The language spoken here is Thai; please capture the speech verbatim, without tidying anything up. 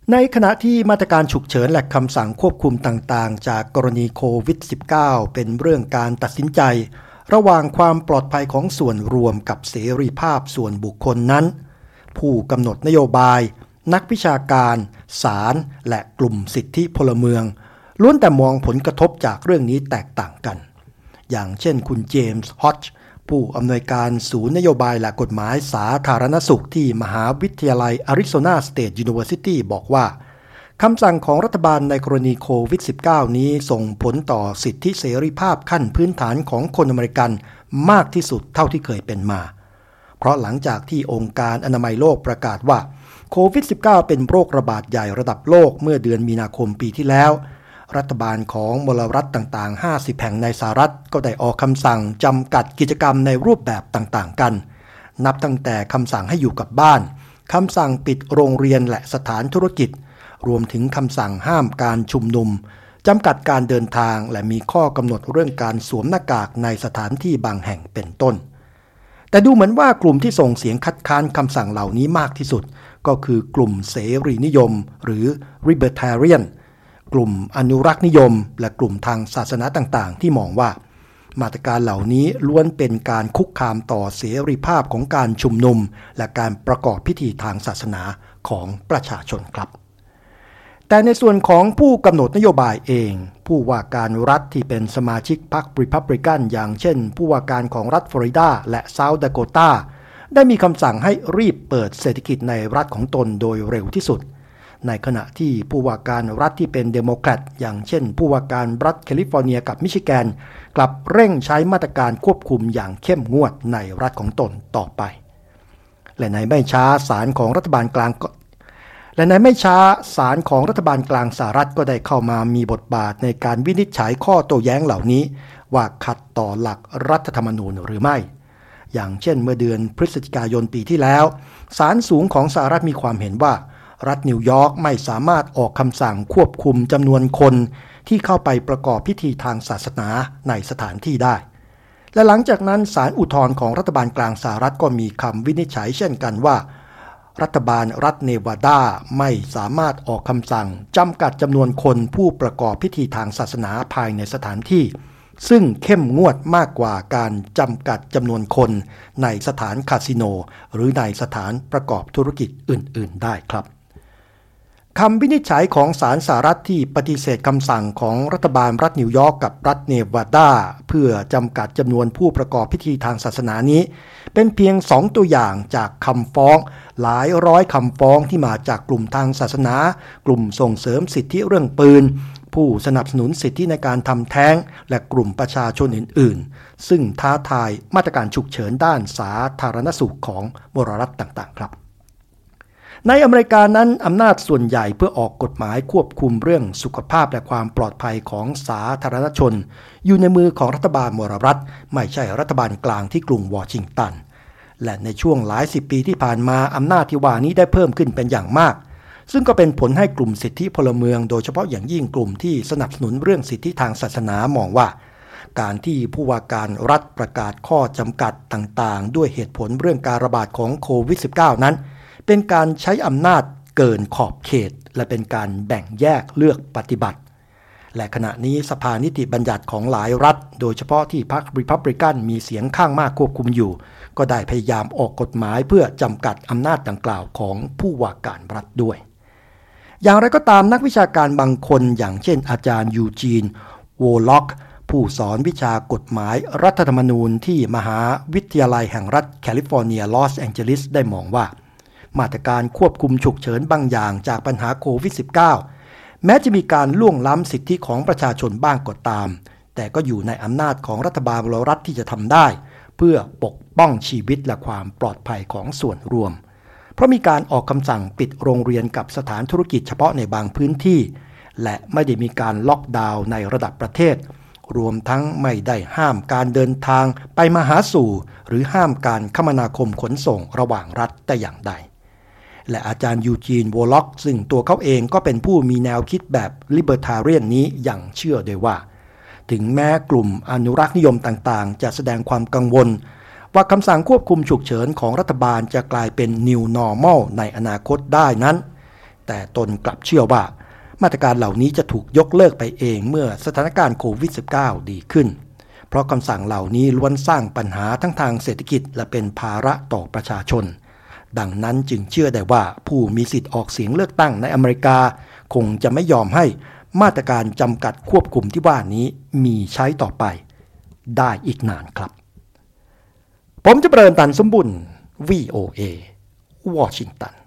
ในขณะที่มาตรการฉุกเฉินและคำสั่งควบคุมต่างๆจากกรณีโควิด สิบเก้า เป็นเรื่องการตัดสินใจระหว่างความปลอดภัยของส่วนรวมกับเสรีภาพส่วนบุคคลนั้นผู้กำหนดนโยบายนักวิชาการศาลและกลุ่มสิทธิพลเมืองล้วนแต่มองผลกระทบจากเรื่องนี้แตกต่างกันอย่างเช่นคุณเจมส์ฮอดจ์ผู้อำนวยการศูนย์นโยบายและกฎหมายสาธารณสุขที่มหาวิทยาลัยอาริโซนาสเตทยูนิเวอร์ซิตี้บอกว่าคำสั่งของรัฐบาลในกรณีโควิด สิบเก้า นี้ส่งผลต่อสิทธิเสรีภาพขั้นพื้นฐานของคนอเมริกันมากที่สุดเท่าที่เคยเป็นมาเพราะหลังจากที่องค์การอนามัยโลกประกาศว่าโควิด สิบเก้า เป็นโรคระบาดใหญ่ระดับโลกเมื่อเดือนมีนาคมปีที่แล้วรัฐบาลของมลรัฐต่างๆห้าสิบแห่งในสหรัฐก็ได้ออกคำสั่งจำกัดกิจกรรมในรูปแบบต่างๆกันนับตั้งแต่คำสั่งให้อยู่กับบ้านคำสั่งปิดโรงเรียนและสถานธุรกิจรวมถึงคำสั่งห้ามการชุมนุมจำกัดการเดินทางและมีข้อกำหนดเรื่องการสวมหน้ากากในสถานที่บางแห่งเป็นต้นแต่ดูเหมือนว่ากลุ่มที่ส่งเสียงคัดค้านคำสั่งเหล่านี้มากที่สุดก็คือกลุ่มเสรีนิยมหรือ Libertarian กลุ่มอนุรักษ์นิยมและกลุ่มทางศาสนาต่างๆที่มองว่ามาตรการเหล่านี้ล้วนเป็นการคุกคามต่อเสรีภาพของการชุมนุมและการประกอบพิธีทางศาสนาของประชาชนครับแต่ในส่วนของผู้กำหนดนโยบายเองผู้ว่าการรัฐที่เป็นสมาชิกพรรครีพับลิกันอย่างเช่นผู้ว่าการของรัฐฟลอริดาและเซาท์ดาโกตาได้มีคำสั่งให้รีบเปิดเศรษฐกิจในรัฐของตนโดยเร็วที่สุดในขณะที่ผู้ว่าการรัฐที่เป็นเดโมแครตอย่างเช่นผู้ว่าการรัฐแคลิฟอร์เนียกับมิชิแกนกลับเร่งใช้มาตรการควบคุมอย่างเข้มงวดในรัฐของตนต่อไปและในไม่ช้าศาลของรัฐบาลกลางและในไม่ช้าศาลของรัฐบาลกลางสหรัฐก็ได้เข้ามามีบทบาทในการวินิจฉัยข้อโต้แย้งเหล่านี้ว่าขัดต่อหลักรัฐธรรมนูญหรือไม่อย่างเช่นเมื่อเดือนพฤศจิกายนปีที่แล้วศาลสูงของสหรัฐมีความเห็นว่ารัฐนิวยอร์กไม่สามารถออกคำสั่งควบคุมจำนวนคนที่เข้าไปประกอบพิธีทางศาสนาในสถานที่ได้และหลังจากนั้นศาลอุทธรณ์ของรัฐบาลกลางสหรัฐก็มีคำวินิจฉัยเช่นกันว่ารัฐบาลรัฐเนวาดาไม่สามารถออกคำสั่งจำกัดจำนวนคนผู้ประกอบพิธีทางศาสนาภายในสถานที่ซึ่งเข้มงวดมากกว่าการจำกัดจำนวนคนในสถานคาสิโนหรือในสถานประกอบธุรกิจอื่นๆได้ครับคำวินิจฉัยของศาลสหรัฐที่ปฏิเสธคำสั่งของรัฐบาลรัฐนิวยอร์กกับรัฐเนวาดาเพื่อจำกัดจำนวนผู้ประกอบพิธีทางศาสนานี้เป็นเพียงสองตัวอย่างจากคำฟ้องหลายร้อยคำฟ้องที่มาจากกลุ่มทางศาสนากลุ่มส่งเสริมสิทธิเรื่องปืนผู้สนับสนุนสิทธิในการทำแท้งและกลุ่มประชาชนอื่นๆซึ่งท้าทายมาตรการฉุกเฉินด้านสาธารณสุขของมลรัฐต่างๆครับในอเมริกานั้นอำนาจส่วนใหญ่เพื่อออกกฎหมายควบคุมเรื่องสุขภาพและความปลอดภัยของสาธารณชนอยู่ในมือของรัฐบาลมลรัฐไม่ใช่รัฐบาลกลางที่กรุงวอชิงตันและในช่วงหลายสิบปีที่ผ่านมาอำนาจที่ว่านี้ได้เพิ่มขึ้นเป็นอย่างมากซึ่งก็เป็นผลให้กลุ่มสิทธิพลเมืองโดยเฉพาะอย่างยิ่งกลุ่มที่สนับสนุนเรื่องสิทธิทางศาสนามองว่าการที่ผู้ว่าการรัฐประกาศข้อจำกัดต่างๆด้วยเหตุผลเรื่องการระบาดของโควิด สิบเก้า นั้นเป็นการใช้อำนาจเกินขอบเขตและเป็นการแบ่งแยกเลือกปฏิบัติและขณะนี้สภานิติบัญญัติของหลายรัฐโดยเฉพาะที่พรรครีพับลิกันมีเสียงข้างมากควบคุมอยู่ก็ได้พยายามออกกฎหมายเพื่อจำกัดอำนาจดังกล่าวของผู้ว่าการรัฐด้วยอย่างไรก็ตามนักวิชาการบางคนอย่างเช่นอาจารย์ยูจีนโวล็อกผู้สอนวิชากฎหมายรัฐธรรมนูญที่มหาวิทยาลัยแห่งรัฐแคลิฟอร์เนียลอสแองเจลิสได้มองว่ามาตรการควบคุมฉุกเฉินบางอย่างจากปัญหาโควิด สิบเก้า แม้จะมีการล่วงล้ำสิทธิของประชาชนบ้างก็ตามแต่ก็อยู่ในอำนาจของรัฐบาลรัฐที่จะทำได้เพื่อปกป้องชีวิตและความปลอดภัยของส่วนรวมเพราะมีการออกคำสั่งปิดโรงเรียนกับสถานธุรกิจเฉพาะในบางพื้นที่และไม่ได้มีการล็อกดาวน์ในระดับประเทศรวมทั้งไม่ได้ห้ามการเดินทางไปมาหาสู่หรือห้ามการคมนาคมขนส่งระหว่างรัฐแต่อย่างใดและอาจารย์ยูจีนโวล็อกซึ่งตัวเขาเองก็เป็นผู้มีแนวคิดแบบ Libertarian นี้อย่างเชื่อด้วยว่าถึงแม้กลุ่มอนุรักษ์นิยมต่างๆจะแสดงความกังวลว่าคำสั่งควบคุมฉุกเฉินของรัฐบาลจะกลายเป็น New Normal ในอนาคตได้นั้นแต่ตนกลับเชื่อว่ามาตรการเหล่านี้จะถูกยกเลิกไปเองเมื่อสถานการณ์โควิด สิบเก้า ดีขึ้นเพราะคำสั่งเหล่านี้ล้วนสร้างปัญหาทั้งทางเศรษฐกิจและเป็นภาระต่อประชาชนดังนั้นจึงเชื่อได้ว่าผู้มีสิทธิ์ออกเสียงเลือกตั้งในอเมริกาคงจะไม่ยอมให้มาตรการจำกัดควบคุมที่ว่านี้มีใช้ต่อไปได้อีกนานครับผมจะเริ่มตันสมบุญ วี โอ เอ วอชิงตัน